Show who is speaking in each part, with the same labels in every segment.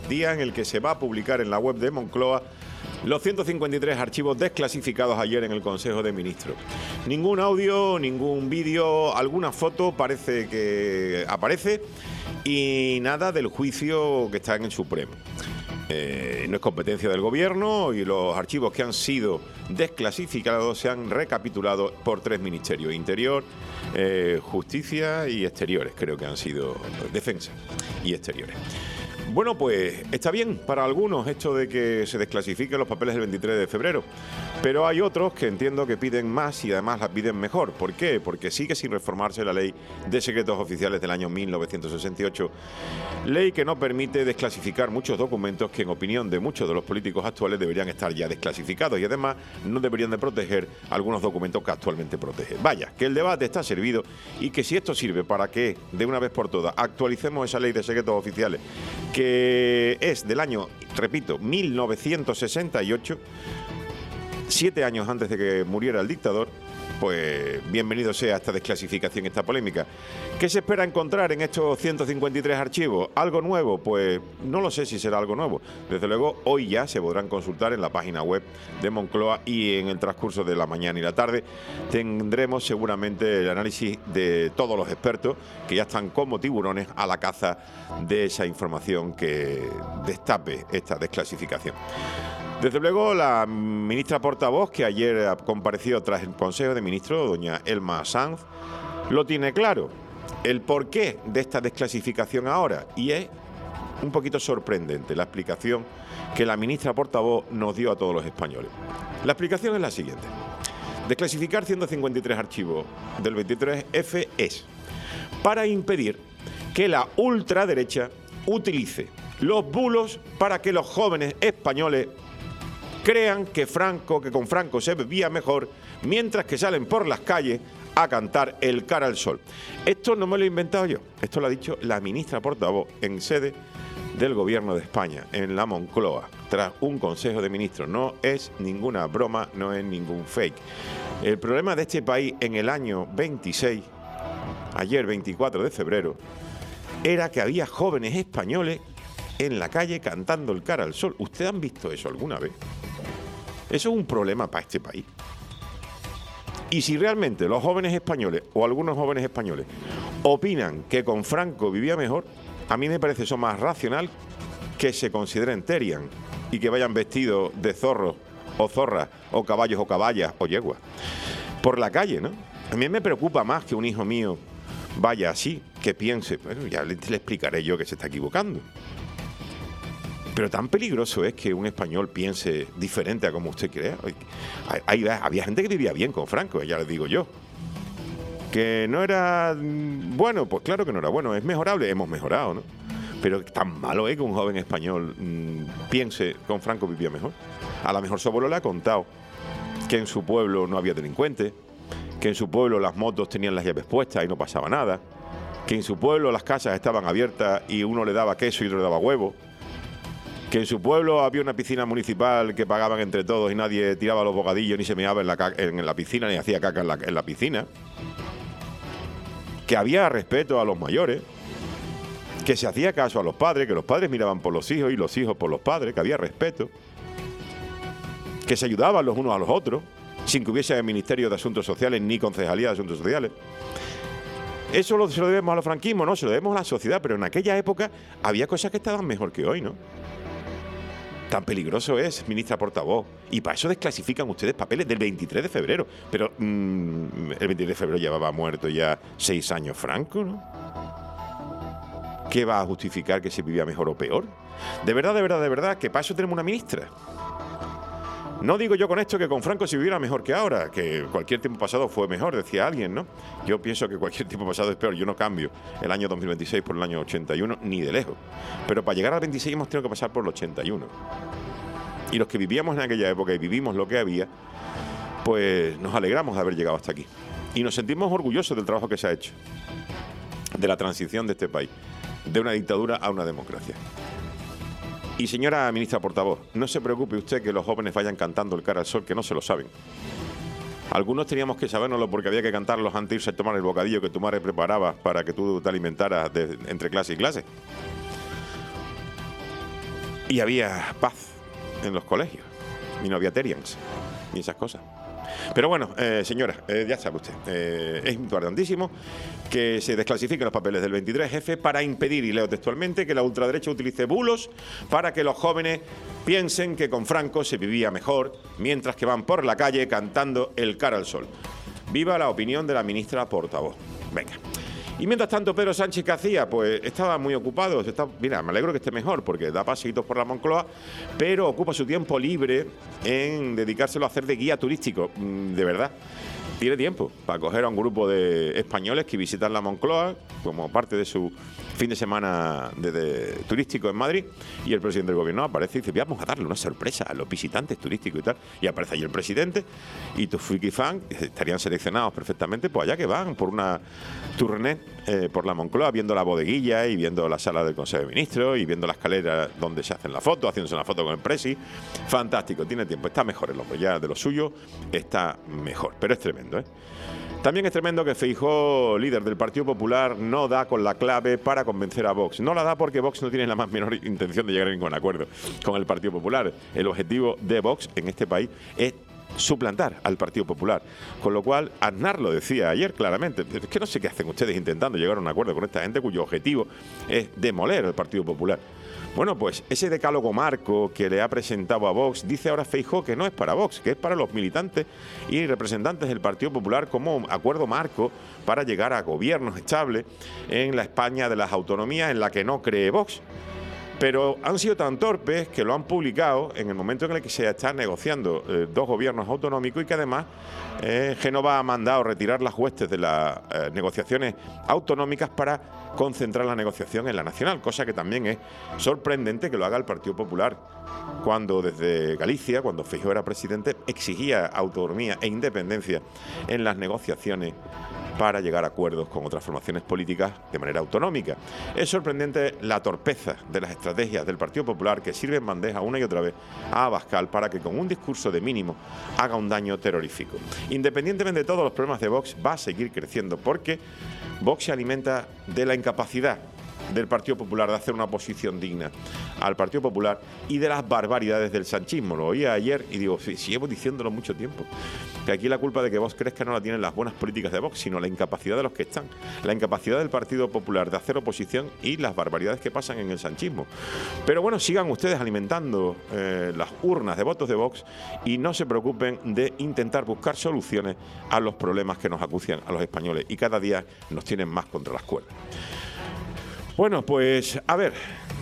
Speaker 1: día en el que se va a publicar en la web de Moncloa los 153 archivos desclasificados ayer en el Consejo de Ministros. Ningún audio, ningún vídeo, alguna foto parece que aparece y nada del juicio que está en el Supremo. No es competencia del Gobierno y los archivos que han sido desclasificados se han recapitulado por 3 ministerios: Interior, Justicia y Exteriores, creo que han sido Defensa y Exteriores. Bueno, pues está bien para algunos esto de que se desclasifiquen los papeles el 23 de febrero, pero hay otros que entiendo que piden más y además las piden mejor. ¿Por qué? Porque sigue sin reformarse la Ley de Secretos Oficiales del año 1968, ley que no permite desclasificar muchos documentos que en opinión de muchos de los políticos actuales deberían estar ya desclasificados y además no deberían de proteger algunos documentos que actualmente protegen. Vaya, que el debate está servido y que si esto sirve para que de una vez por todas actualicemos esa Ley de Secretos Oficiales, que es del año, repito, 1968, 7 años antes de que muriera el dictador, pues bienvenido sea esta desclasificación, esta polémica. ¿Qué se espera encontrar en estos 153 archivos? ¿Algo nuevo? Pues no lo sé si será algo nuevo. Desde luego, hoy ya se podrán consultar en la página web de Moncloa y en el transcurso de la mañana y la tarde tendremos seguramente el análisis de todos los expertos que ya están como tiburones a la caza de esa información que destape esta desclasificación. Desde luego, la ministra portavoz, que ayer compareció tras el Consejo de Ministros, doña Elma Sanz, lo tiene claro, el porqué de esta desclasificación ahora, y es un poquito sorprendente la explicación que la ministra portavoz nos dio a todos los españoles. La explicación es la siguiente: desclasificar 153 archivos del 23F es para impedir que la ultraderecha utilice los bulos para que los jóvenes españoles crean que con Franco se vivía mejor, mientras que salen por las calles a cantar el cara al sol. Esto no me lo he inventado yo, esto lo ha dicho la ministra portavoz en sede del Gobierno de España, en la Moncloa, tras un Consejo de Ministros. No es ninguna broma, no es ningún fake. El problema de este país en el año 26, ayer 24 de febrero, era que había jóvenes españoles en la calle cantando el cara al sol. ¿Ustedes han visto eso alguna vez? Eso es un problema para este país. Y si realmente los jóvenes españoles, o algunos jóvenes españoles, opinan que con Franco vivía mejor, a mí me parece eso más racional que se consideren terian y que vayan vestidos de zorros o zorras o caballos o caballas o yeguas por la calle, ¿no? A mí me preocupa más que un hijo mío vaya así, que piense, bueno, ya le explicaré yo que se está equivocando. Pero tan peligroso es que un español piense diferente a como usted crea. Había gente que vivía bien con Franco, ya les digo yo. Que no era bueno, pues claro que no era bueno, es mejorable, hemos mejorado, ¿no? Pero tan malo es que un joven español piense con Franco vivía mejor. A lo mejor su abuelo le ha contado que en su pueblo no había delincuentes, que en su pueblo las motos tenían las llaves puestas y no pasaba nada, que en su pueblo las casas estaban abiertas y uno le daba queso y otro le daba huevo, que en su pueblo había una piscina municipal que pagaban entre todos y nadie tiraba los bocadillos ni se meaba en la piscina ni hacía caca en la piscina, que había respeto a los mayores, que se hacía caso a los padres, que los padres miraban por los hijos y los hijos por los padres, que había respeto, que se ayudaban los unos a los otros, sin que hubiese Ministerio de Asuntos Sociales ni Concejalía de Asuntos Sociales. ¿Eso se lo debemos a los franquismos? No, se lo debemos a la sociedad, pero en aquella época había cosas que estaban mejor que hoy, ¿no? Tan peligroso es, ministra portavoz. Y para eso desclasifican ustedes papeles del 23 de febrero. Pero el 23 de febrero llevaba muerto ya 6 años Franco, ¿no? ¿Qué va a justificar que se vivía mejor o peor? De verdad, que para eso tenemos una ministra. No digo yo con esto que con Franco se viviera mejor que ahora, que cualquier tiempo pasado fue mejor, decía alguien, ¿no? Yo pienso que cualquier tiempo pasado es peor. Yo no cambio el año 2026 por el año 81, ni de lejos. Pero para llegar al 26 hemos tenido que pasar por el 81. Y los que vivíamos en aquella época y vivimos lo que había, pues nos alegramos de haber llegado hasta aquí. Y nos sentimos orgullosos del trabajo que se ha hecho, de la transición de este país, de una dictadura a una democracia. Y señora ministra portavoz, no se preocupe usted que los jóvenes vayan cantando el cara al sol, que no se lo saben. Algunos teníamos que sabérnoslo porque había que cantarlos antes de irse a tomar el bocadillo que tu madre preparaba para que tú te alimentaras entre clase y clase. y había paz en los colegios, y no había terians, ni esas cosas. Pero bueno, señora, ya sabe usted, es importantísimo que se desclasifiquen los papeles del 23F para impedir, y leo textualmente, que la ultraderecha utilice bulos para que los jóvenes piensen que con Franco se vivía mejor, mientras que van por la calle cantando el cara al sol. Viva la opinión de la ministra portavoz. Venga. Y mientras tanto, Pedro Sánchez, ¿qué hacía? Pues estaba muy ocupado. Mira, me alegro que esté mejor porque da paseitos por la Moncloa, pero ocupa su tiempo libre en dedicárselo a hacer de guía turístico. De verdad, tiene tiempo para coger a un grupo de españoles que visitan la Moncloa como parte de su fin de semana turístico en Madrid, y el presidente del gobierno aparece y dice: vamos a darle una sorpresa a los visitantes turísticos y tal. Y aparece allí el presidente y tus friki fans estarían seleccionados perfectamente, pues allá que van por una tournée por la Moncloa, viendo la bodeguilla y viendo la sala del Consejo de Ministros y viendo la escalera donde se hacen la foto, haciéndose una foto con el presi. Fantástico, tiene tiempo, está mejor el hombre, ya de lo suyo está mejor, pero es tremendo, ¿eh? También es tremendo que Feijóo, líder del Partido Popular, no da con la clave para convencer a Vox. No la da porque Vox no tiene la más menor intención de llegar a ningún acuerdo con el Partido Popular. El objetivo de Vox en este país es suplantar al Partido Popular. Con lo cual, Aznar lo decía ayer claramente: es que no sé qué hacen ustedes intentando llegar a un acuerdo con esta gente cuyo objetivo es demoler al Partido Popular. Bueno, pues ese decálogo marco que le ha presentado a Vox, dice ahora Feijóo que no es para Vox, que es para los militantes y representantes del Partido Popular como acuerdo marco para llegar a gobiernos estables en la España de las autonomías en la que no cree Vox. Pero han sido tan torpes que lo han publicado en el momento en el que se están negociando dos gobiernos autonómicos, y que además Génova ha mandado retirar las huestes de las negociaciones autonómicas para concentrar la negociación en la nacional, cosa que también es sorprendente que lo haga el Partido Popular, cuando desde Galicia, cuando Feijóo era presidente, exigía autonomía e independencia en las negociaciones para llegar a acuerdos con otras formaciones políticas de manera autonómica. Es sorprendente la torpeza de las estrategias del Partido Popular, que sirve en bandeja una y otra vez a Abascal para que con un discurso de mínimo haga un daño terrorífico. Independientemente de todos los problemas de Vox, va a seguir creciendo porque Vox se alimenta de la incapacidad del Partido Popular de hacer una oposición digna al Partido Popular y de las barbaridades del sanchismo. Lo oía ayer y digo, sí, llevo diciéndolo mucho tiempo, que aquí la culpa de que Vox crezca no la tienen las buenas políticas de Vox, sino la incapacidad de los que están, la incapacidad del Partido Popular de hacer oposición y las barbaridades que pasan en el sanchismo. Pero bueno, sigan ustedes alimentando las urnas de votos de Vox y no se preocupen de intentar buscar soluciones a los problemas que nos acucian a los españoles y cada día nos tienen más contra las cuerdas. Bueno, pues a ver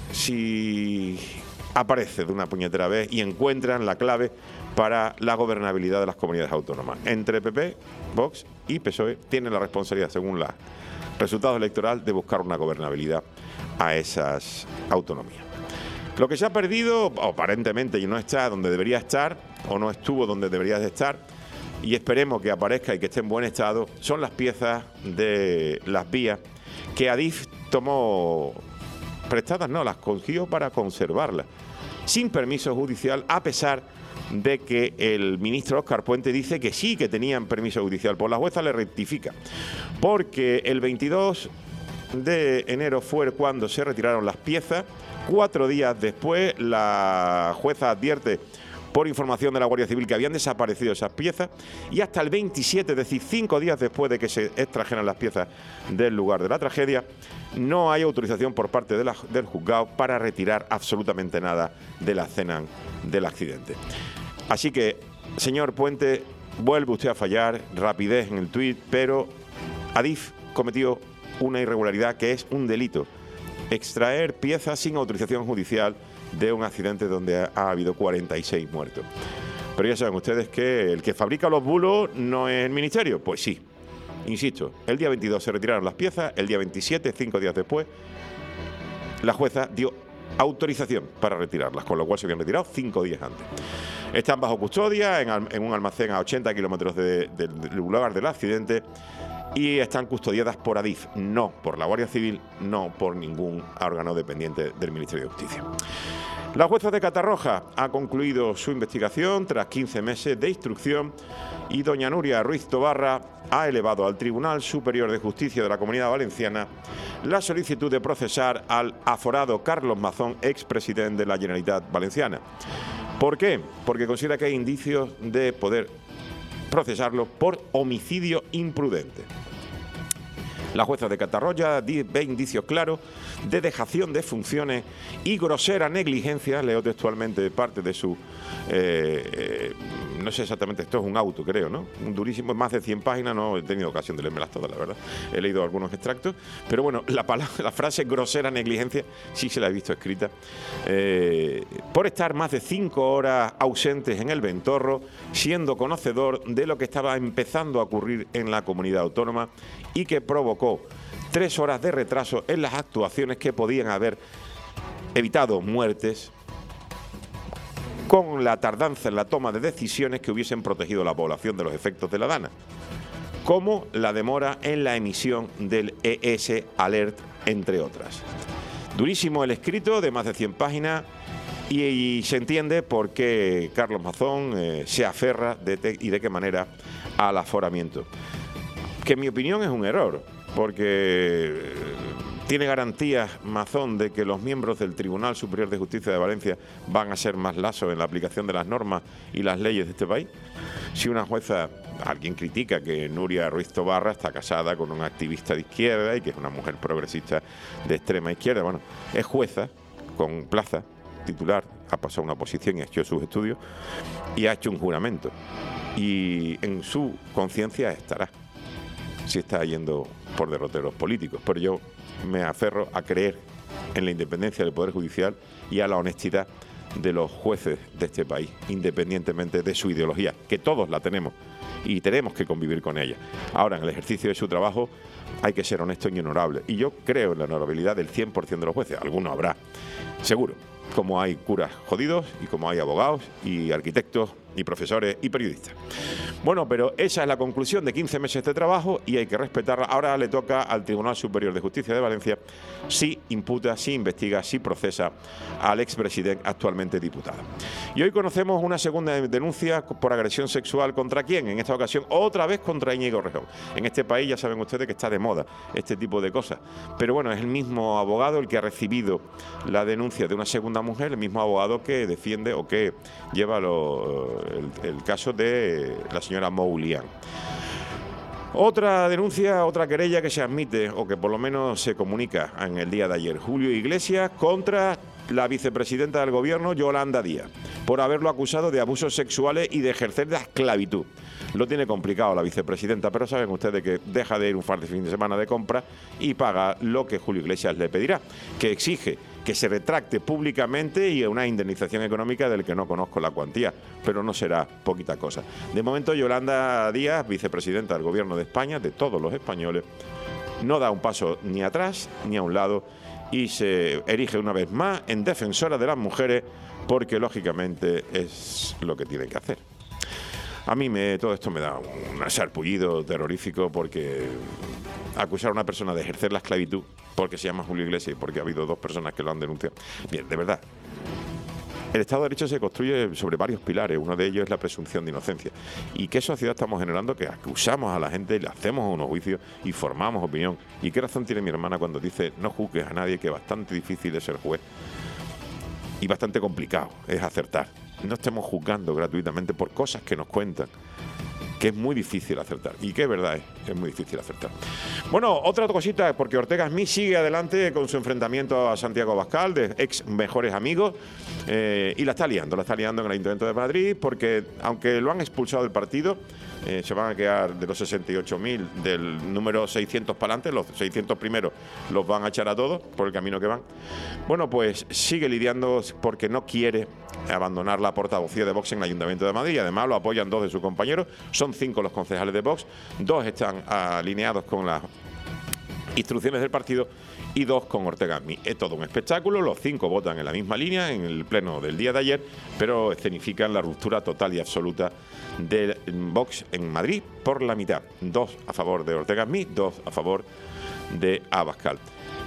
Speaker 1: si aparece de una puñetera vez y encuentran la clave para la gobernabilidad de las comunidades autónomas. Entre PP, Vox y PSOE tienen la responsabilidad, según los resultados electorales, de buscar una gobernabilidad a esas autonomías. Lo que se ha perdido, o aparentemente, y no está donde debería estar, o no estuvo donde debería de estar, y esperemos que aparezca y que esté en buen estado, son las piezas de las vías que Adif tomó prestadas, no, las cogió para conservarlas, sin permiso judicial, a pesar de que el ministro Óscar Puente dice que sí, que tenían permiso judicial. Pues la jueza le rectifica, porque el 22 de enero fue cuando se retiraron las piezas. 4 días después, la jueza advierte, por información de la Guardia Civil, que habían desaparecido esas piezas, y hasta el 27, es decir, 5 días después de que se extrajeran las piezas del lugar de la tragedia, no hay autorización por parte del juzgado para retirar absolutamente nada de la escena del accidente. Así que, señor Puente, vuelve usted a fallar, rapidez en el tuit, pero Adif cometió una irregularidad que es un delito: extraer piezas sin autorización judicial de un accidente donde ha habido 46 muertos. Pero ya saben ustedes que el que fabrica los bulos no es el ministerio. Pues sí, insisto, el día 22 se retiraron las piezas, el día 27, 5 días después, la jueza dio autorización para retirarlas, con lo cual se habían retirado 5 días antes. Están bajo custodia en un almacén a 80 kilómetros del lugar del accidente y están custodiadas por Adif, no por la Guardia Civil, no por ningún órgano dependiente del Ministerio de Justicia. La jueza de Catarroja ha concluido su investigación tras 15 meses de instrucción y doña Nuria Ruiz Tobarra ha elevado al Tribunal Superior de Justicia de la Comunidad Valenciana la solicitud de procesar al aforado Carlos Mazón, expresidente de la Generalitat Valenciana. ¿Por qué? Porque considera que hay indicios de poder procesarlo por homicidio imprudente. La jueza de Catarroya ve indicios claros de dejación de funciones y grosera negligencia, leo textualmente parte de su... no sé exactamente, esto es un auto, creo, ¿no? Un durísimo, más de 100 páginas, no he tenido ocasión de leérmelas todas, la verdad. He leído algunos extractos, pero bueno, la frase grosera negligencia sí se la he visto escrita. Por estar más de 5 horas ausentes en el Ventorro, siendo conocedor de lo que estaba empezando a ocurrir en la comunidad autónoma y que provocó 3 horas de retraso en las actuaciones que podían haber evitado muertes con la tardanza en la toma de decisiones que hubiesen protegido a la población de los efectos de la dana, como la demora en la emisión del ES Alert, entre otras. Durísimo el escrito de más de 100 páginas y se entiende por qué Carlos Mazón se aferra y de qué manera al aforamiento. Que en mi opinión es un error, porque tiene garantías Mazón de que los miembros del Tribunal Superior de Justicia de Valencia van a ser más laxos en la aplicación de las normas y las leyes de este país. Si una jueza, alguien critica que Nuria Ruiz Tobarra está casada con un activista de izquierda y que es una mujer progresista de extrema izquierda, bueno, es jueza con plaza titular, ha pasado una oposición y ha hecho sus estudios y ha hecho un juramento, y en su conciencia estará si está yendo por derroteros políticos, pero yo me aferro a creer en la independencia del Poder Judicial y a la honestidad de los jueces de este país, independientemente de su ideología, que todos la tenemos y tenemos que convivir con ella. Ahora, en el ejercicio de su trabajo hay que ser honesto y honorable, y yo creo en la honorabilidad del 100% de los jueces. Algunos habrá, seguro, como hay curas jodidos y como hay abogados y arquitectos y profesores y periodistas. Bueno, pero esa es la conclusión de 15 meses de trabajo y hay que respetarla. Ahora le toca al Tribunal Superior de Justicia de Valencia si imputa, si investiga, si procesa al expresidente actualmente diputado. Y hoy conocemos una segunda denuncia por agresión sexual. ¿Contra quién? En esta ocasión otra vez contra Íñigo Rejón. En este país ya saben ustedes que está de moda este tipo de cosas. Pero bueno, es el mismo abogado el que ha recibido la denuncia de una segunda mujer, el mismo abogado que defiende o que lleva el caso de la señora Moulián. Otra denuncia, otra querella que se admite o que por lo menos se comunica en el día de ayer. Julio Iglesias contra la vicepresidenta del gobierno, Yolanda Díaz, por haberlo acusado de abusos sexuales y de ejercer la esclavitud. Lo tiene complicado la vicepresidenta, pero saben ustedes que deja de ir un fin de semana de compra y paga lo que Julio Iglesias le pedirá, que exige que se retracte públicamente y una indemnización económica del que no conozco la cuantía, pero no será poquita cosa. De momento, Yolanda Díaz, vicepresidenta del Gobierno de España, de todos los españoles, no da un paso ni atrás ni a un lado y se erige una vez más en defensora de las mujeres porque, lógicamente, es lo que tiene que hacer. A mí todo esto me da un sarpullido terrorífico porque acusar a una persona de ejercer la esclavitud porque se llama Julio Iglesias y porque ha habido 2 personas que lo han denunciado. Bien, de verdad, el Estado de Derecho se construye sobre varios pilares. Uno de ellos es la presunción de inocencia. ¿Y qué sociedad estamos generando? Que acusamos a la gente, le hacemos unos juicios y formamos opinión. ¿Y qué razón tiene mi hermana cuando dice no juzgues a nadie, que es bastante difícil de ser juez y bastante complicado es acertar? No estemos juzgando gratuitamente por cosas que nos cuentan, que es muy difícil acertar. Y que es verdad, es muy difícil acertar. Bueno, otra cosita, porque Ortega Smith sigue adelante con su enfrentamiento a Santiago Abascal, de ex mejores amigos, y la está liando en el Ayuntamiento de Madrid, porque aunque lo han expulsado del partido, se van a quedar de los 68.000 del número 600 para adelante, los 600 primeros los van a echar a todos por el camino que van. Bueno, pues sigue lidiando porque no quiere abandonar la portavocía de Vox en el Ayuntamiento de Madrid. Además lo apoyan 2 de sus compañeros, son 5 los concejales de Vox, 2 están alineados con las instrucciones del partido y 2 con Ortega Smith. Es todo un espectáculo, los 5 votan en la misma línea en el pleno del día de ayer, pero escenifican la ruptura total y absoluta de Vox en Madrid por la mitad. 2 a favor de Ortega Smith, 2 a favor de Abascal.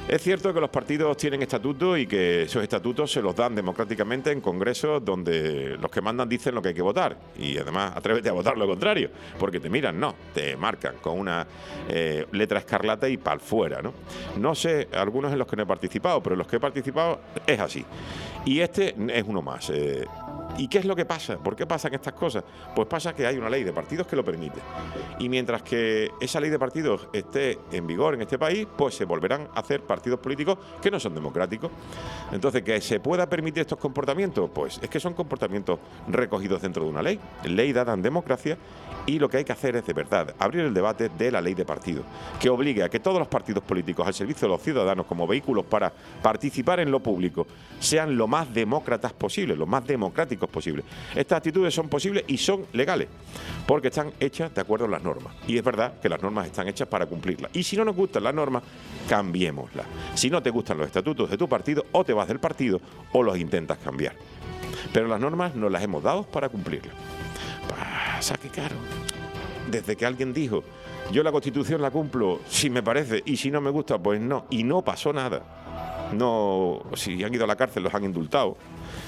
Speaker 1: Es cierto que los partidos tienen estatutos y que esos estatutos se los dan democráticamente en congresos donde los que mandan dicen lo que hay que votar. Y además, atrévete a votar lo contrario, porque te miran, no, te marcan con una letra escarlata y pa'l fuera, ¿no? No sé, algunos en los que no he participado, pero en los que he participado es así. Y este es uno más. ¿Y qué es lo que pasa? ¿Por qué pasan estas cosas? Pues pasa que hay una ley de partidos que lo permite. Y mientras que esa ley de partidos esté en vigor en este país, pues se volverán a hacer partidos políticos que no son democráticos. Entonces, ¿que se pueda permitir estos comportamientos? Pues es que son comportamientos recogidos dentro de una ley dada en democracia, y lo que hay que hacer es de verdad abrir el debate de la ley de partidos, que obligue a que todos los partidos políticos al servicio de los ciudadanos como vehículos para participar en lo público sean lo más demócratas posible, lo más democráticos posible. Estas actitudes son posibles y son legales, porque están hechas de acuerdo a las normas. Y es verdad que las normas están hechas para cumplirlas. Y si no nos gustan las normas, cambiémoslas. Si no te gustan los estatutos de tu partido, o te vas del partido o los intentas cambiar. Pero las normas nos las hemos dado para cumplirlas. Pasa que, claro, desde que alguien dijo, yo la Constitución la cumplo si me parece y si no me gusta, pues no. Y no pasó nada. No, si han ido a la cárcel, los han indultado.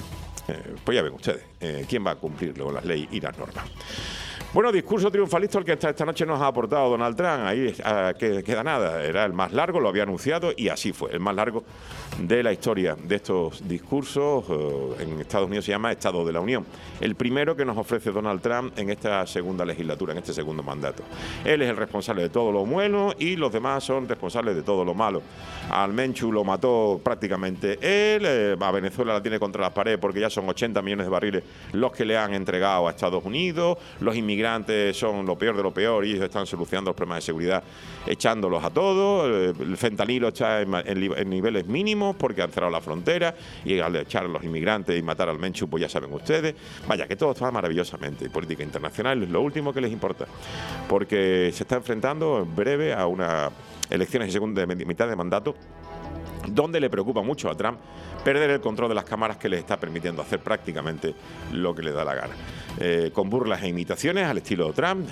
Speaker 1: Pues ya ven ustedes, ¿quién va a cumplir luego las leyes y las normas? Bueno, discurso triunfalista el que esta noche nos ha aportado Donald Trump. Ahí que queda nada, era el más largo, lo había anunciado y así fue, el más largo de la historia de estos discursos. En Estados Unidos se llama Estado de la Unión. El primero que nos ofrece Donald Trump en esta segunda legislatura, en este segundo mandato. Él es el responsable de todo lo bueno y los demás son responsables de todo lo malo. Al Menchu lo mató prácticamente él, a Venezuela la tiene contra la pared porque ya son 80 millones de barriles los que le han entregado a Estados Unidos. Los inmigrantes son lo peor de lo peor y ellos están solucionando los problemas de seguridad echándolos a todos. El fentanilo está en niveles mínimos porque han cerrado la frontera, y al echar a los inmigrantes y matar al Menchu, pues ya saben ustedes. Vaya, que todo está maravillosamente. Y política internacional es lo último que les importa, porque se está enfrentando en breve a unas elecciones de mitad de mandato, donde le preocupa mucho a Trump perder el control de las cámaras que les está permitiendo hacer prácticamente lo que le da la gana. Con burlas e imitaciones al estilo de Trump.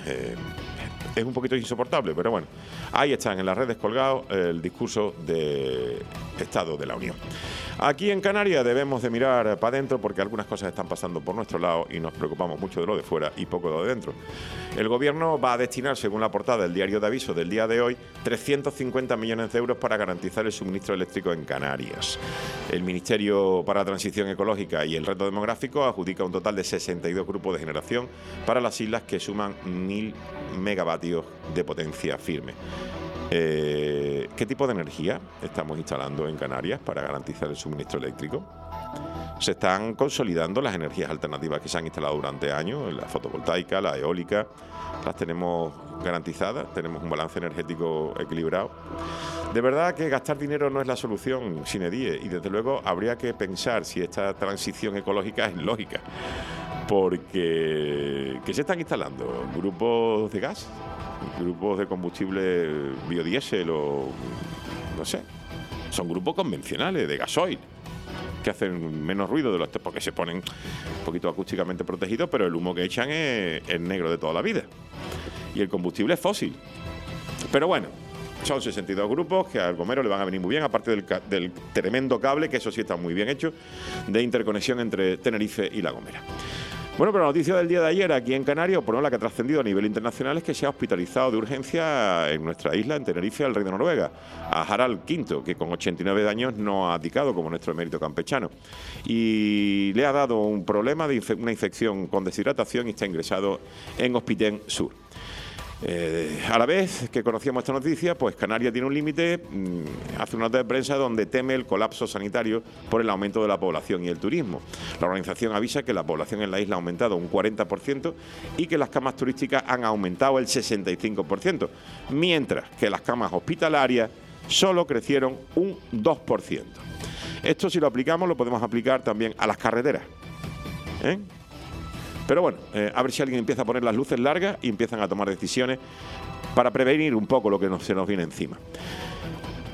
Speaker 1: Es un poquito insoportable, pero bueno, ahí están en las redes colgados el discurso de Estado de la Unión. Aquí en Canarias debemos de mirar para adentro porque algunas cosas están pasando por nuestro lado y nos preocupamos mucho de lo de fuera y poco de lo de dentro. El Gobierno va a destinar, según la portada del diario de aviso del día de hoy, 350 millones de euros para garantizar el suministro eléctrico en Canarias. El Ministerio para la Transición Ecológica y el Reto Demográfico adjudica un total de 62 grupos de generación para las islas que suman 1.000 megavatios de potencia firme. ¿Qué tipo de energía estamos instalando en Canarias para garantizar el suministro eléctrico? Se están consolidando las energías alternativas que se han instalado durante años, la fotovoltaica, la eólica, las tenemos garantizadas, tenemos un balance energético equilibrado. De verdad que gastar dinero no es la solución sine die, y desde luego habría que pensar si esta transición ecológica es lógica, porque ¿qué se están instalando? ¿Grupos de gas? ¿Grupos de combustible biodiesel o no sé? Son grupos convencionales de gasoil que hacen menos ruido de los porque se ponen un poquito acústicamente protegidos, pero el humo que echan es negro de toda la vida y el combustible es fósil. Pero bueno, son 62 grupos que al Gomero le van a venir muy bien, aparte del tremendo cable, que eso sí está muy bien hecho, de interconexión entre Tenerife y La Gomera. Bueno, pero la noticia del día de ayer aquí en Canarias, por la que ha trascendido a nivel internacional, es que se ha hospitalizado de urgencia en nuestra isla, en Tenerife, al rey de Noruega, a Harald V, que con 89 años no ha abdicado como nuestro emérito campechano. Y le ha dado un problema de una infección con deshidratación y está ingresado en Hospitén Sur. A la vez que conocíamos esta noticia, pues Canarias tiene un límite, hace una nota de prensa donde teme el colapso sanitario por el aumento de la población y el turismo. La organización avisa que la población en la isla ha aumentado un 40% y que las camas turísticas han aumentado el 65%, mientras que las camas hospitalarias solo crecieron un 2%. Esto, si lo aplicamos, lo podemos aplicar también a las carreteras, ¿eh? Pero bueno, a ver si alguien empieza a poner las luces largas y empiezan a tomar decisiones para prevenir un poco lo que se nos viene encima.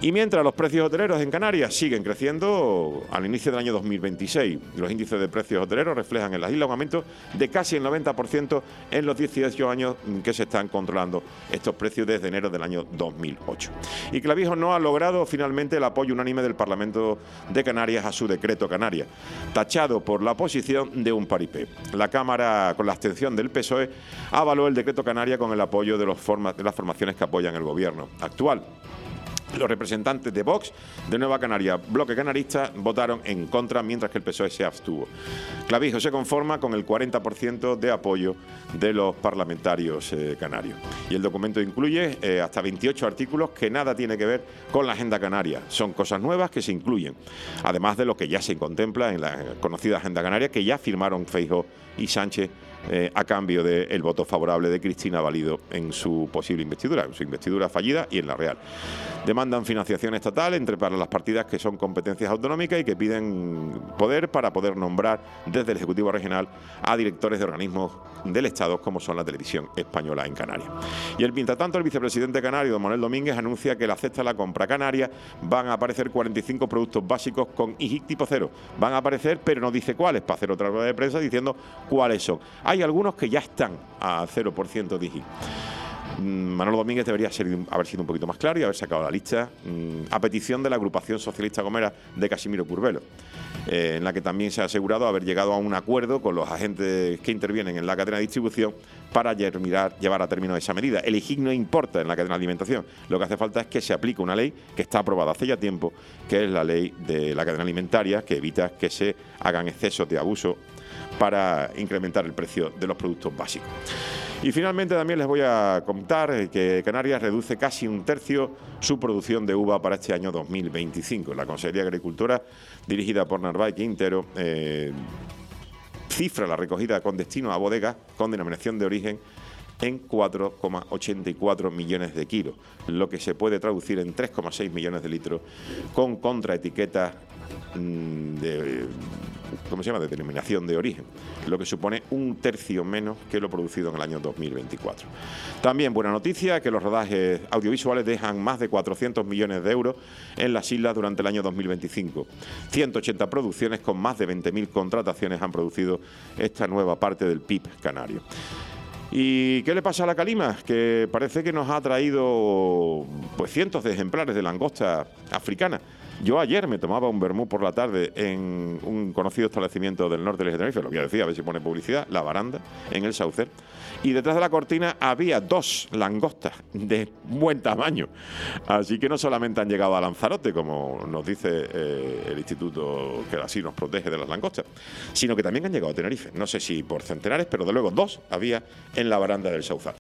Speaker 1: Y mientras los precios hoteleros en Canarias siguen creciendo, al inicio del año 2026, los índices de precios hoteleros reflejan en las islas un aumento de casi el 90% en los 18 años que se están controlando estos precios desde enero del año 2008. Y Clavijo no ha logrado finalmente el apoyo unánime del Parlamento de Canarias a su decreto Canarias, tachado por la oposición de un paripé. La Cámara, con la abstención del PSOE, avaló el decreto Canarias con el apoyo de las formaciones que apoyan el gobierno actual. Los representantes de Vox, de Nueva Canaria, Bloque Canarista, votaron en contra, mientras que el PSOE se abstuvo. Clavijo se conforma con el 40% de apoyo de los parlamentarios canarios. Y el documento incluye hasta 28 artículos que nada tiene que ver con la Agenda Canaria. Son cosas nuevas que se incluyen, además de lo que ya se contempla en la conocida Agenda Canaria, que ya firmaron Feijóo y Sánchez a cambio del voto favorable de Cristina Valido en su posible investidura, en su investidura fallida y en la real. Demandan financiación estatal para las partidas que son competencias autonómicas y que piden poder para poder nombrar desde el Ejecutivo Regional a directores de organismos del Estado como son la Televisión Española en Canarias. Y mientras tanto, el vicepresidente canario, don Manuel Domínguez, anuncia que en la cesta de la compra canaria van a aparecer 45 productos básicos con IGI tipo 0. Van a aparecer, pero no dice cuáles, para hacer otra rueda de prensa diciendo cuáles son. Hay algunos que ya están a 0% de IGI. Manolo Domínguez debería haber sido un poquito más claro y haber sacado la lista a petición de la agrupación socialista gomera de Casimiro Curvelo, en la que también se ha asegurado haber llegado a un acuerdo con los agentes que intervienen en la cadena de distribución para llevar a término esa medida. El IGI no importa en la cadena de alimentación, lo que hace falta es que se aplique una ley que está aprobada hace ya tiempo, que es la ley de la cadena alimentaria, que evita que se hagan excesos de abuso para incrementar el precio de los productos básicos. Y finalmente también les voy a contar que Canarias reduce casi un tercio su producción de uva para este año 2025. La Consejería de Agricultura, dirigida por Narváez Quintero, cifra la recogida con destino a bodegas con denominación de origen en 4,84 millones de kilos, lo que se puede traducir en 3,6 millones de litros con contraetiquetas de denominación de origen, lo que supone un tercio menos que lo producido en el año 2024. También buena noticia que los rodajes audiovisuales dejan más de 400 millones de euros en las islas durante el año 2025. 180 producciones con más de 20.000 contrataciones han producido esta nueva parte del PIB canario. ¿Y qué le pasa a la calima? Que parece que nos ha traído pues cientos de ejemplares de langosta africana. Yo ayer me tomaba un vermú por la tarde en un conocido establecimiento del norte de Tenerife, lo voy a decir, a ver si pone publicidad, La Baranda, en el Saucer, y detrás de la cortina había 2 langostas de buen tamaño. Así que no solamente han llegado a Lanzarote, como nos dice el instituto que así nos protege de las langostas, sino que también han llegado a Tenerife. No sé si por centenares, pero de luego 2 había en La Baranda del Sauzal.